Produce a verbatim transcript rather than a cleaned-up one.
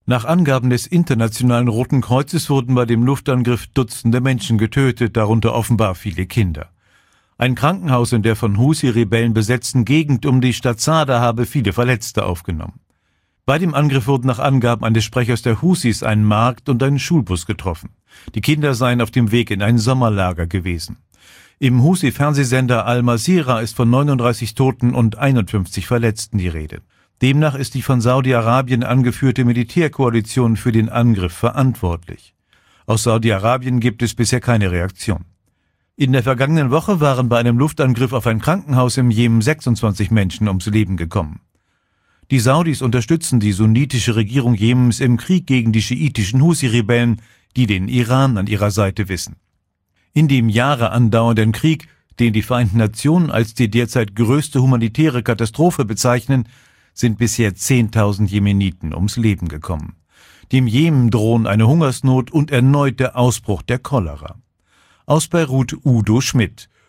Nach Angaben des Internationalen Roten Kreuzes wurden bei dem Luftangriff Dutzende Menschen getötet, darunter offenbar viele Kinder. Ein Krankenhaus in der von Husi-Rebellen besetzten Gegend um die Stadt Sada habe viele Verletzte aufgenommen. Bei dem Angriff wurden nach Angaben eines Sprechers der Husis ein Markt und ein Schulbus getroffen. Die Kinder seien auf dem Weg in ein Sommerlager gewesen. Im Husi-Fernsehsender Al-Masira ist von neununddreißig Toten und einundfünfzig Verletzten die Rede. Demnach ist die von Saudi-Arabien angeführte Militärkoalition für den Angriff verantwortlich. Aus Saudi-Arabien gibt es bisher keine Reaktion. In der vergangenen Woche waren bei einem Luftangriff auf ein Krankenhaus im Jemen sechsundzwanzig Menschen ums Leben gekommen. Die Saudis unterstützen die sunnitische Regierung Jemens im Krieg gegen die schiitischen Husi-Rebellen, die den Iran an ihrer Seite wissen. In dem Jahre andauernden Krieg, den die Vereinten Nationen als die derzeit größte humanitäre Katastrophe bezeichnen, sind bisher zehntausend Jemeniten ums Leben gekommen. Dem Jemen drohen eine Hungersnot und erneut der Ausbruch der Cholera. Aus Beirut Udo Schmidt.